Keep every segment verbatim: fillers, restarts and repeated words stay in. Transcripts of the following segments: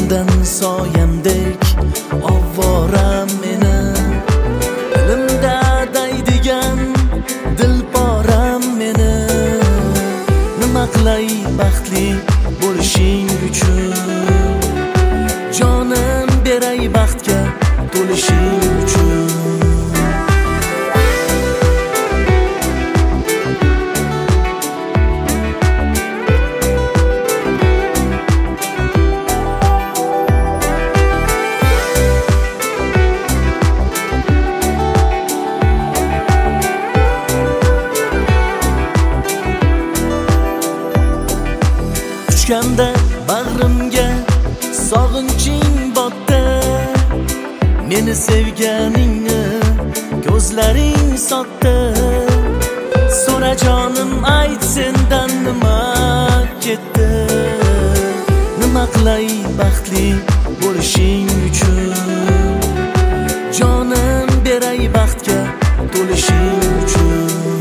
ortimdan soyamdek ovoram meni. Dilimda daydigan dilporam meni. Nima qilay baxtli bo'lishing uchun, jonim beray baxtga to'lishing uchun. Tushganda bag'rimga sog'inching botdi, meni sevganingni ko'zlaring sotdi. So'ra jonim, ayt sendan nima ketdi. Nima qilay baxtli bo'lishing uchun, jonim beray baxtga to'lishing uchun.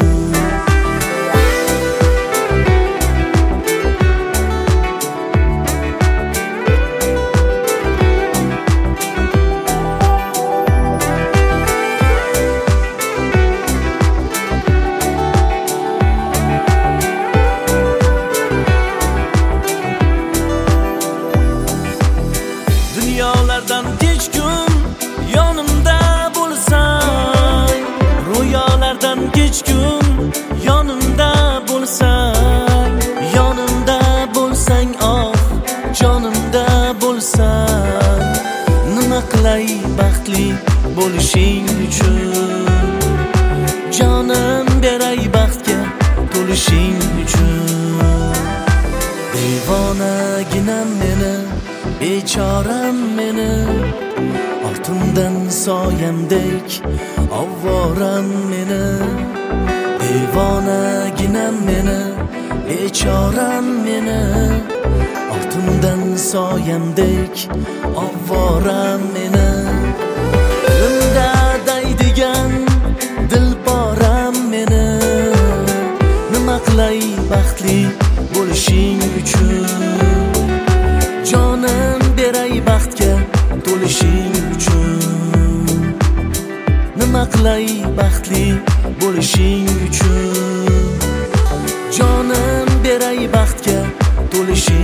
Dunyolardan kech kun yonimda bo'lsang, ro'yolardan kech kun yonimda bo'lsang, yonimda bo'lsang, oh jonimda bo'lsang. Nima qilay baxtli bo'lishing uchun, jonim beray baxtga to'lishing uchun. Devonaginam meni, bechoram meni, ortimdan soyamdek ovoram meni. Devonaginam meni, bechoram meni, ortimdan soyamdek ovoram meni. Dilimda daydigan dilporam meni. Nima qilay baxtli bo'lishing uchun, jonim beray baxtga to'lishing uchun. Nima qilay baxtli bo'lishing uchun, jonim beray baxtga to'lishing